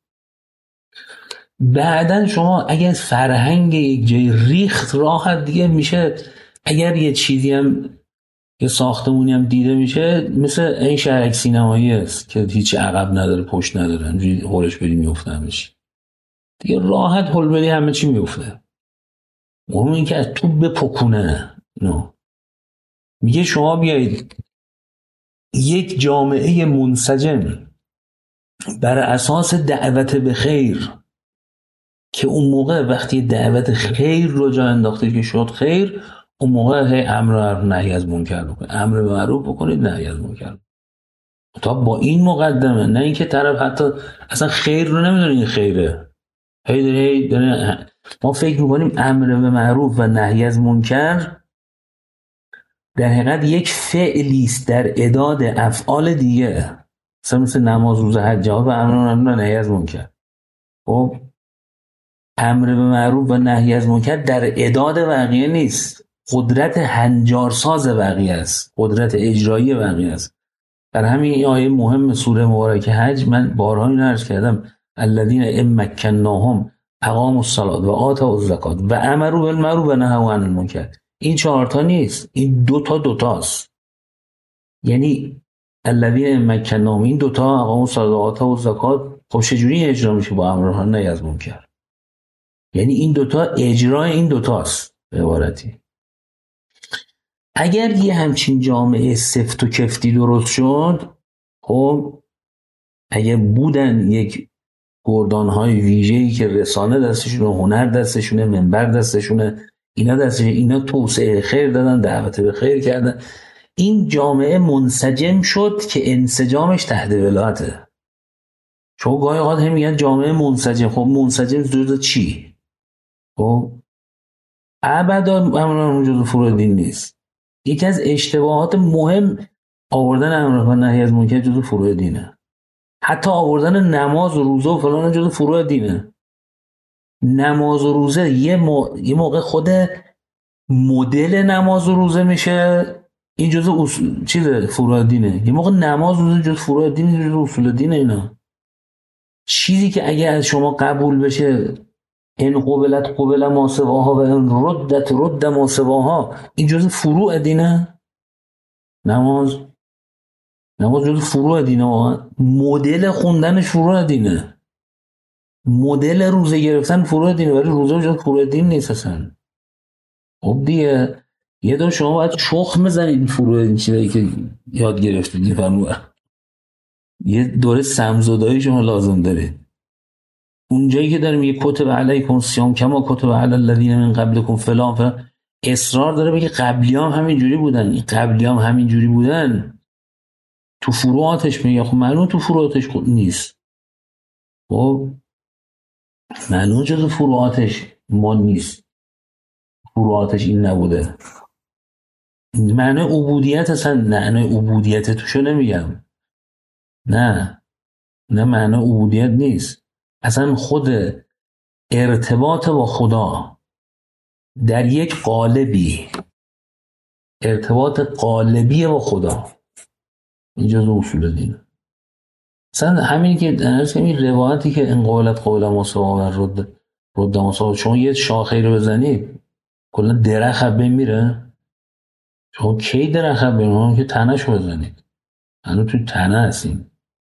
بعدن شما اگر فرهنگ یک جای ریخت راحت دیگه میشه، اگر یه چیزی هم یه ساختمونی هم دیده میشه مثل این شهرک سینمایی است که هیچ عقب نداره پشت نداره، همجوری هولش بدی میفته همه چی دیگه، راحت هول بدی همه چی میفته. اون این که از تو بپکونه. نو میگه شما بیایید یک جامعه منسجم بر اساس دعوت به خیر، که اون موقع وقتی دعوت خیر رو جا انداخته که شد خیر، اون موقع هی امر نهی از منکر بکنید، امر به معروف بکنید، نهی از منکر. تا با این مقدمه، نه اینکه طرف حتی اصلا خیر رو نمیدونه این خیره، هی داره. ما فکر میکنیم امر به معروف و نهی از منکر در حقیقت یک فعلی است در اعداد افعال دیگه، مثل نماز، روزه، حج، جهاد و امر به نهی از منکر. خب امر به معروف و نهی از منکر در اعداد بقیه نیست، قدرت هنجارساز بقیه است، قدرت اجرایی بقیه است. در همین این آیه مهم سوره مبارکه حج من بارها این عرض کردم، الذین ان مکناهم اقاموا الصلاة و آتوا الزکات و امروا بالمعروف و نهوا عن المنکر. این 4 تا نیست، این دوتاست. یعنی الذین ان مکناهم، این دوتا اقاموا الصلاة و آتوا الزکات، خب چجوری اجرا میشه با امر و نهی از منکر؟ یعنی این دوتا اجرای این دوتاست به عبارتی. اگر یه همچین جامعه سفت و کفتی درست شد، خب اگه بودن یک گردانهای ویژه‌ای که رسانه دستشونه، هنر دستشونه، منبر دستشونه، اینا توسعه خیر دادن، دعوت به خیر کردن، این جامعه منسجم شد که انسجامش تحت ولایته. چون گاهی اوقات هم میگن جامعه منسجم، خب منسجم جزء چی؟ خب ابدا امر جزء فروع دین نیست. یکی از اشتباهات مهم آوردن امر و نهی از منکر جزء فروع دینه. حتی آوردن نماز و روزه و فلان جزء فروع دینه. نماز و روزه یه موقع خود مدل نماز و روزه میشه، این جزء چیز فروع دینه. یه موقع نماز و روزه جزء فروع دینه، جزء اصول دینه. اینا چیزی که اگه از شما قبول بشه، این قبل ما سواها و این رد ما سواها، این جزء فروع دینه. نماز جزء فروع دینه. مدل خوندنش فروع دینه، مدل روزه گرفتن فروع دینه، ولی روزه جزء فروع دین نیست اصلا. خب دیگه یه دور شما باید شخم بزنید این فروع این چیزایی که یاد گرفتید، یه دوره سمزدایی شما لازم دارید. اونجایی که داره میگه کتب علیکم الصیام کما کتب علی الذین من قبلکم فلان، اصرار داره بگه قبلیام همینجوری بودن. این قبلیام همینجوری بودن تو فروعاتش میگه، خب معلوم تو فروعاتش خود نیست. خب معلوم جز فروعاتش ما نیست، فروعاتش این نبوده. معنی عبودیت اصلا، معنی عبودیت توشو نمیگم، نه معنی عبودیت نیست. اصلا خود ارتباط با خدا در یک قالبی، ارتباط قالبی با خدا، این جزء اصول دینه. اصلا همین که این روایتی که ان قولت قول مصوا و رد مصوا، شما یه شاخه رو بزنید کلا درخت بمیره. شما کی درخت بمیره که تنه‌شو بزنید، هنوز تو تنه هستیم.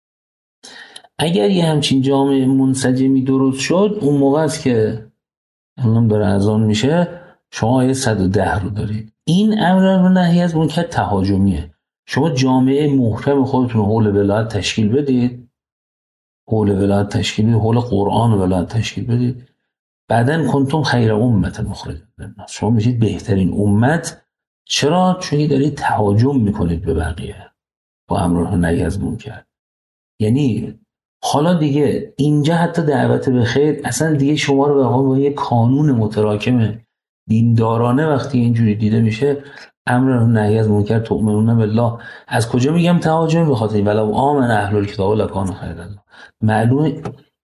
اگر یه همچین جامعه منسجمی درست شد، اون موقع است که الان داره اذان میشه، شما آیه 110 رو دارید. این امر و نهی از منکر تهاجمیه. شما جامعه محکم خودتون حول ولایت تشکیل بدید، حول ولایت تشکیل بدید، حول قرآن ولایت تشکیل بدید. بعدن کنتم خیر امت مخرجة للناس، شما میشید بهترین امت. چرا؟ چون دارید تهاجم میکنید به بقیه با امر و نهی از منکر. یعنی حالا دیگه اینجا حتی دعوت به خیر اصلا دیگه شما رو به با یه کانون متراکم دیندارانه وقتی اینجوری دیده میشه، امر و نهی از منکر تؤمنون بالله. از کجا میگم تهاجم؟ به خاطر ولو آمن اهل الکتاب لکان خیر الله. معلومه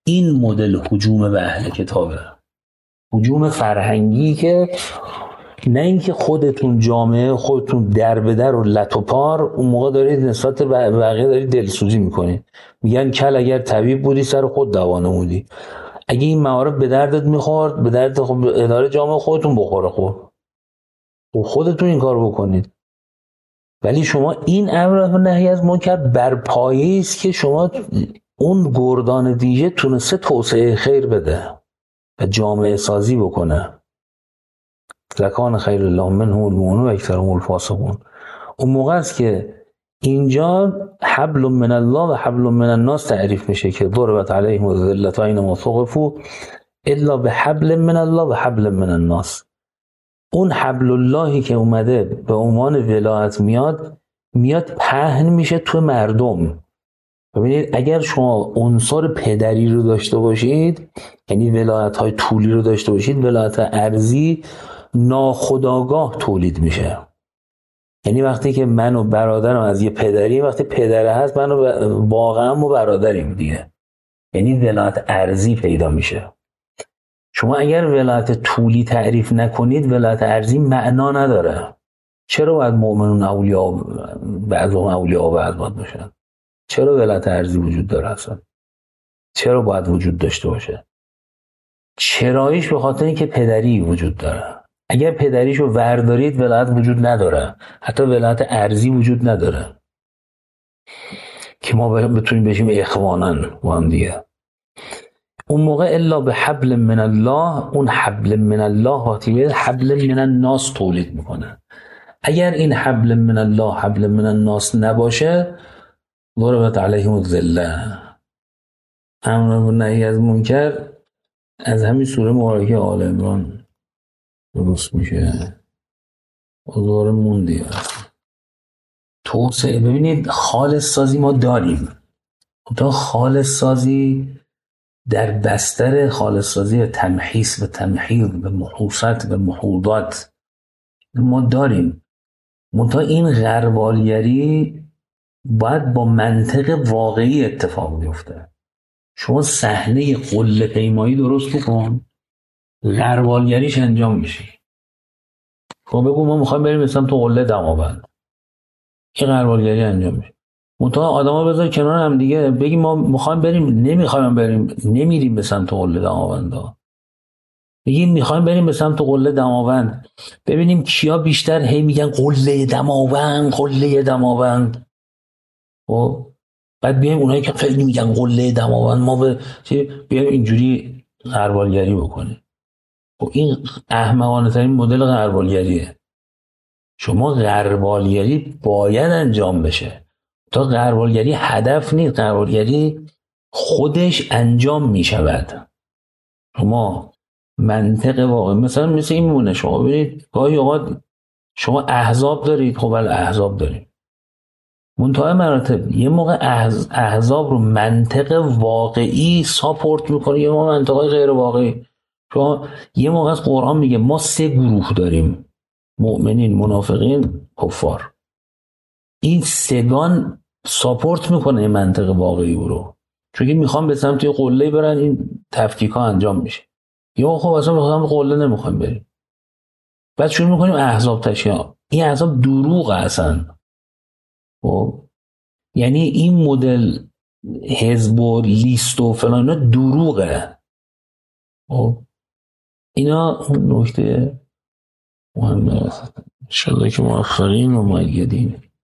این مدل هجوم به اهل کتابه، هجوم فرهنگی که نه اینکه خودتون جامعه خودتون در به در و لت و پار اون موقع دارید نسبت به بقیه دارید دلسوزی میکنید، میگن کل اگر طبیب بودی سر خود دوا نمودی. اگه این موارد به دردت میخورد، به درد اداره جامعه خودتون بخوره، خودتون این کار بکنید. ولی شما این امر و نهی از منکر بر پایه‌ای است که شما اون گردان دیگه تونسته توسعه خیر بده و جامعه سازی بکنه. لکان خیر الله منهم المؤمنون و اکثرهم الفاسقون. اون موقع است که اینجا حبل من الله و حبل من الناس تعریف میشه که ضربت علیهم الذلة اینما ثقفوا الا بحبل من الله و حبل من الناس. اون حبل اللهی که اومده به عنوان ولایت میاد پهن میشه تو مردم. ببینید اگر شما عنصر پدری رو داشته باشید، یعنی ولایت های طولی رو داشته باشید، ولایت ارضی ناخودآگاه تولید میشه. یعنی وقتی که من و برادرم از یه پدری، وقتی پدره هست من واقعا ما برادریم دیگه، یعنی ولایت ارضی پیدا میشه. شما اگر ولایت طولی تعریف نکنید ولایت ارضی معنا نداره. چرا باید مؤمنون اولیاء بعضهم اولیاء بعض باشن؟ چرا ولایت ارضی وجود داره اصلا؟ چرا باید وجود داشته باشه؟ چراییش به خاطر اینکه پدری وجود داره. اگر پدریشو وردارید ولایت وجود نداره، حتی ولایت ارضی وجود نداره که ما بتونیم بشیم اخوانن با هم دیگه. اون موقع الا به حبل من الله، اون حبل من الله وقتی حبل من الناس تولید میکنه. اگر این حبل من الله حبل من الناس نباشه ضربت علیهم الذلة، امر و نهی از منکر از همین سوره مبارکه آل عمران درست میشه. حضور موندی توسعه. ببینید خالص سازی ما داریم، تا خالص سازی در بستر خالص سازی و تمحیص و تمحیض و محوصات و محوضات ما داریم. منتها این غربالگری باید با منطق واقعی اتفاق بیفته. شما صحنه قله پیمایی درست بکن، غربالگریش انجام میشه. خب بگو ما میخوایم بریم مثلا تو قله دماوند، این غربالگری انجام میشه. منتها آدما بذار کنار هم دیگه، بگیم ما میخوایم بریم، نمیخوایم بریم، نمیریم به سمت قله دماوند. بگیم میخوایم بریم به سمت قله دماوند، ببینیم کیا بیشتر هی میگن قله دماوند قله دماوند. خب بعد بیایم اونایی که خیلی میگن قله دماوند ما بیایم اینجوری غربالگری بکنیم. خب این احمقانه ترین مدل غربالگریه. شما غربالگری باید انجام بشه، تا غربالگری هدف نیست، غربالگری خودش انجام میشود. شما منطق واقعی مثل این مونه. شما ببینید گاهی اوقات شما احزاب دارید، خب بله احزاب دارید، منتهای مراتب یه موقع احزاب رو منطق واقعی ساپورت میکنه، یه موقع منطقه غیر واقعی. شما یه موقع از قرآن میگه ما 3 گروه داریم، مؤمنین، منافقین، کفار. این سگان ساپورت میکنه این منطق واقعی رو، چون که میخوام به سمت قله برن، این تفکیک ها انجام میشه. یا خب اصلا میخوام قله نمیخوایم بریم، بعد شروع میکنیم احزاب تشکیل. این احزاب دروغ اصلا. خب یعنی این مدل حزب و لیست و فلان اینا دروغه. خب اینا نکته مهمه. انشالله که موفقین و مؤیدین.